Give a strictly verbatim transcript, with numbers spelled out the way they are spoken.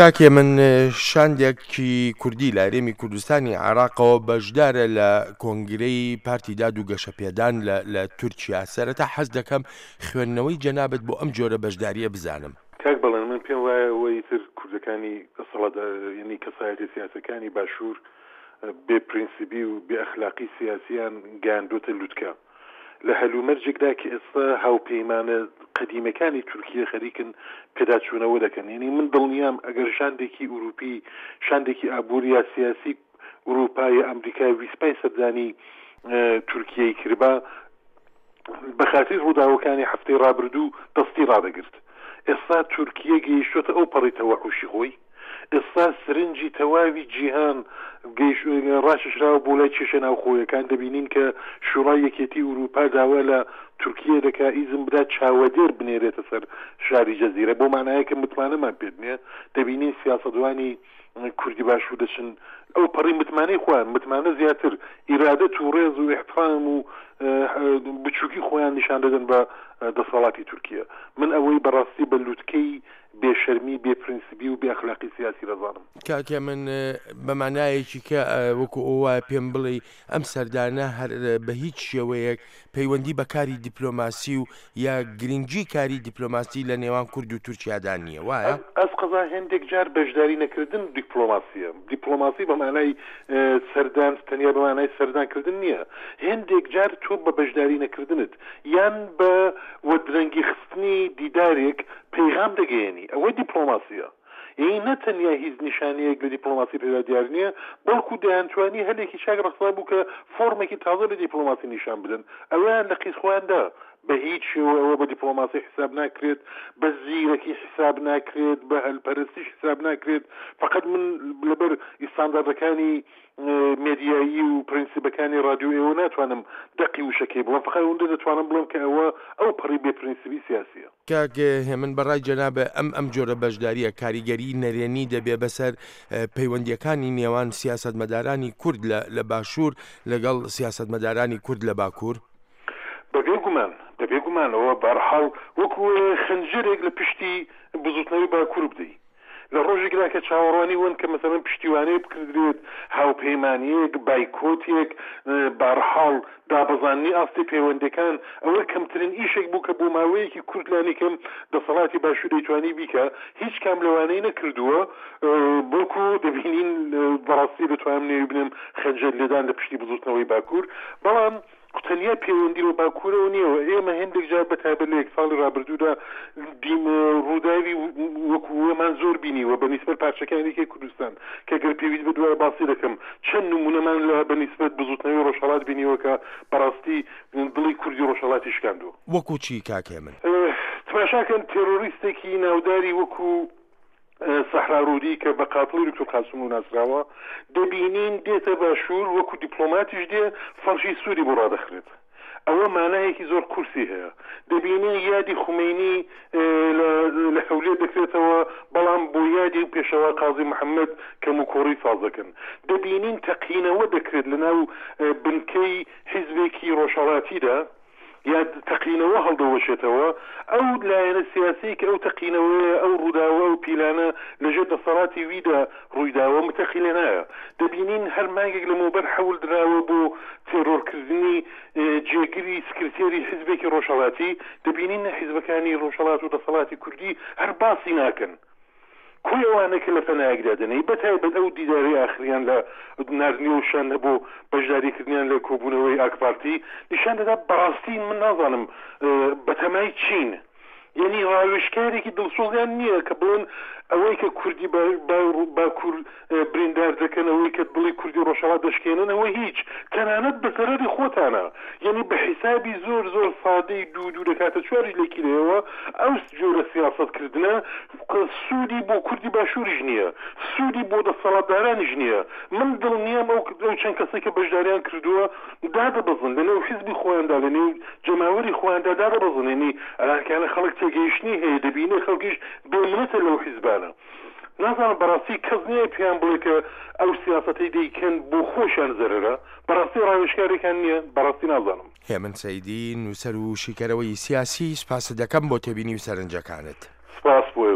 کاکێ من شاندێکی کوردی لە هەرێمی کوردستانی عێراقەوە بەشدارە لە کۆنگرەی پارتی داد و گەشەپێدان لە تورکیا. سەرەتا حەز دەکەم خوێندنەوەی جەنابەت بۆ ئەم جۆرە بەشداریە بزانم. کاک بەڵێن من پێم وایە ئەوەی تر کوردەکانی ینی کەسایەتی سیاسەکانی باشوور بێ پرینسیبی و بێ ئەخلاقی سیاسیان گاندۆتە لووتکە لە هەلومەرجێکدا کە ئێستا هاوپەیمانە قەدیمەکانی تورکیە خەریکن پێداچوونەوە دەکەن. یعنی من دڵنیام ئەگەر شاندێکی ئوروپی شاندێکی ئابووریا سیاسی ئوروپای ئەمریکای ویسپای سەردانی تورکیەی کردبا بەخاطر ڕووداوەکانی هەفتەی ڕابردوو دەستی ڕادەگرت. ئێستا تورکیە گەیشتوتە ئەو پەڕی تەوەحوشی خۆی. ئێستا سرنجی تەواوی جیهان ڕاششراوە بۆ لای کێشە ناوخۆیەکان. دەبینین کە شوڕای یەکێتی ئوروپا داوا لە تورکیە دەکا ئیزم بدات چاوەدێر بنێرێتە سەر شاری جەزیرە بۆ مانایە کە متمانەمان پێ نییە. دەبینین سیاسەدوانی کوردی باشوور دەچن ئەو پەڕی متمانەی خۆیان متمانە زیاتر ئیرادەت و ڕێز و احترام و بچووکی خۆیان نیشان دەدەن بە دەسەڵاتی تورکیە. من ئەوەی بەڕاستی بە لووتکەی بێشەرمی بێ پرینسیبی و بێ ئەخلاقی سیاسی دەزانم. کاکە من بەمانایەکی کە وەکو ئەوە پێم بڵێ ئەم سەردانە هەر بە هیچ شێوەیەک پەیوەندی بە کاری دیپلۆماسی و یا گرنگجی کاری دیپلۆماسی لە نێوان کورد و تورکیادا نییە وایە؟ ئەس قەزا هێندێک جار بەشداری نەکردن دیپلۆماسیە. دیپلۆماسی بەمانای سەردان تەنیا بەمانای سەردانکردن نییە. هێندێک جار تۆ بە بەشداری نەکردنت یان بە وەدرەنگی خستنی دیدارێک پەیغام دەگەیەنی ئەوەی دیپلۆماسیە. یعنی نەتەنیا هیچ نیشانەیەک لە دیپلۆماسی پێدا دیار نییە بەڵکو دەیانتوانی هەلێکی چاک ڕەخسا بوو کە فۆرمێکی تازە لە دیپلۆماسی نیشان بدەن. ئەویان لە قیس خۆیاندا بە هیچ شێوە ئەوە بە دیپلۆماسی حساب ناکرێت، بە زیرەکی حساب ناکرێت، بە هەلپەرستیش حساب ناکرێت. فقط من لەبەر ئیستانداردەکانی مێدیایی و پرینسیبەکانی رادیۆ ئێوە ناتوانم دەقی وشەکەی بڵم، فقط ئەوەندە دەتوانم بڵم کە ئەوە ئەو پەڕی بێ پرینسیبی سیاسیە. کاکە هێمن بەڕای جەنابە ئەم ئەم جۆرە بەشداریە کاریگەری نەرێنی دەبێ بەسەر پەیوەندیەکانی نێوان سیاسەتمەدارانی کورد لە باشوور لەگەڵ سیاسەتمەدارانی کورد لە باکوور؟ بەبێ گومان بەبێ گومانەوە بەرحاڵ وەکو خنجەرێک لە پشتی بزوتنەوەی باکوور بدەی لە ڕۆژێکدا کە چاوەڕوانی وەن کە مەسەڵەن پشتیوانەیە بکردرێت هاوپەیمانیەک بایکۆتێک بەرحاڵ دابەزاننی ئاستی پەیوەندەکان ئەوە کەمترین ئیشێک بوو کە بۆ ماوەیەکی کوردلانی کەم دەسەڵاتی باشوور دەیتوانی بیکە هیچ کام لەوانەی نەکردووە. بۆکو دەبینین بەڕاستی دەتوانم نێوی بنم خەنجەر لێدان لە پشتی بزوتنەوەی باکوور. بەڵام تەنیا پەیوەندی و باکوورەوە نییەوە. ئێمە هێندێک جار بەتایبەت لە یەک ساڵی ڕابردوودا ڕووداوی وەکوەمان زۆر بینیوە بەنسبەت پارچەکانێکی کوردستان کە گەر پێویست بە دوای باسی دەکەم چەند نمونەمان لە بەنسبەت بزوتنەوەی ڕۆژهەڵات بینیوە کە بەڕاستی دڵی کوردی ڕۆژهەڵاتی شکاندووە. وەکو چی کاکێ من؟ تماشاکەن تێرۆریستێکی ناوداری وەکو سەحرارودی کە بە قاتڵی دکتۆر قاسم و ناسراوە دەبینین دێتە باشوور وەکو دیپلۆماتیش دێ فەرشی سووری بۆ ڕادەخرێت. ئەوە مانایەکی زۆر کورسی هەیە. دەبینین یادی خومینی لە حەولێ دەکرێتەوە بەڵام بۆ یادی پێشەوا قازی محەممەد کەم و کۆڕی سازەکەن. دەبینین تەقینەوە دەکرێت لەناو بنکەی حیزبێکی ڕۆژهەڵاتیدا یا تەقینەوە هەڵدەوەشێتەوە ئەو لایەنە سیاسی کە ئەو تەقینەوەیە ئەو ڕووداوە و پیلانە لەژێر دەسەڵاتی ویدا ڕوویداوە متەقینە نایە. دەبینین هەر مانگێک لە مۆبەر حەول درراوە بۆ تێرۆرکردنی جێگیری سکرتێری حیزبێکی ڕۆژهەڵاتی. دەبینین حیزبەکانی ڕۆژهەڵات و دەسەڵاتی کوردی هەر باسی ناکەن. کوی ئەوانە کە لە پەنایەکدا دەنێ بەتایبەت ئەو دیداری ئاخریان لە ناردنی و شان هەبوو بەشداریکردنیان لە کۆبوونەوەی ئاکپارتی نیشان دەدا بەڕاستی من نازانم بەتەمای چین. یعنی ڕاوێژکارێکی دڵسۆزیان نییە کە بڵێن ئەوەی کە کوردی باکوور بریندار دەکەن ئەوەی کە بڵی کوردی ڕۆژهەڵات دەشکێنن ئەوە هیچ تەنانەت بەسەرەری خۆتانە. یعنی بە حیسابی زۆر زۆر سادەی دوو دوو دەکاتە چواری لێکی لێەوە ئەو جۆرە سیاسەتکردنە سوودی بۆ کوردی باشووریش نییە، سوودی بۆ دەسەڵاتدارانیش نییە. من دڵنیام ئەو چەند کەسێک کە بەشداریان کردووە دادەبەزن لەنێو حیزبی خۆیاندا لەنێو جەماوەری خۆیاندا دادەبەزن. یعنی ئەلاکیانە خەڵک تێگەیشتنی هەیە دەبینێ خەڵکیش بێمنەتە لەو حیزبانە. نازانم بەڕاستی کەس نییە پێیان بڵێ کە ئەو سیاسەتەی دەیکەن بۆ خۆشیان زەرەرە. بەڕاستی ڕاوێژکارێکیان نییە، بەڕاستی نازانم. هێمن سەیدی نووسەر و شیکەرەوەی سیاسی سپاس دەکەم بۆ تێبینی و سەرنجەکانت. سپاس بۆ